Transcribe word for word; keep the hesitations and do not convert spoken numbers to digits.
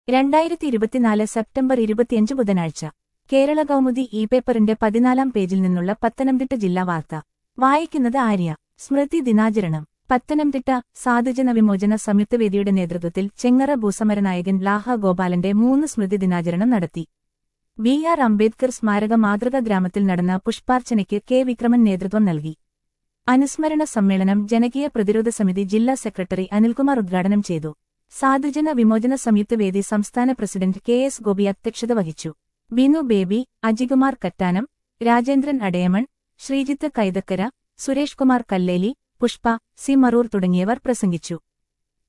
രണ്ടായിരത്തി ഇരുപത്തിനാല് സെപ്റ്റംബർ ഇരുപത്തിയഞ്ച് ബുധനാഴ്ച കേരള കൗമുദി ഇ പേപ്പറിന്റെ പതിനാലാം പേജിൽ നിന്നുള്ള പത്തനംതിട്ട ജില്ലാ വാർത്ത വായിക്കുന്നത് ആര്യ. സ്മൃതി ദിനാചരണം പത്തനംതിട്ട. സാധുജന വിമോചന സംയുക്തവേദിയുടെ നേതൃത്വത്തിൽ ചെങ്ങറ ഭൂസമരനായകൻ ലാഹ ഗോപാലന്റെ മൂന്ന് സ്മൃതി ദിനാചരണം നടത്തി. ബി ആർ അംബേദ്കർ സ്മാരക മാതൃക ഗ്രാമത്തിൽ നടന്ന പുഷ്പാർച്ചനയ്ക്ക് കെ വിക്രമൻ നേതൃത്വം നൽകി. അനുസ്മരണ സമ്മേളനം ജനകീയ പ്രതിരോധ സമിതി ജില്ലാ സെക്രട്ടറി അനിൽകുമാർ ഉദ്ഘാടനം ചെയ്തു. സാധുജന വിമോചന സംയുക്തവേദി സംസ്ഥാന പ്രസിഡന്റ് കെ എസ് ഗോപി അധ്യക്ഷത വഹിച്ചു. ബിനു ബേബി, അജികുമാർ കറ്റാനം, രാജേന്ദ്രൻ അടയമൺ, ശ്രീജിത്ത് കൈതക്കര, സുരേഷ് കുമാർ കല്ലേലി, പുഷ്പ, സി മറൂർ തുടങ്ങിയവർ പ്രസംഗിച്ചു.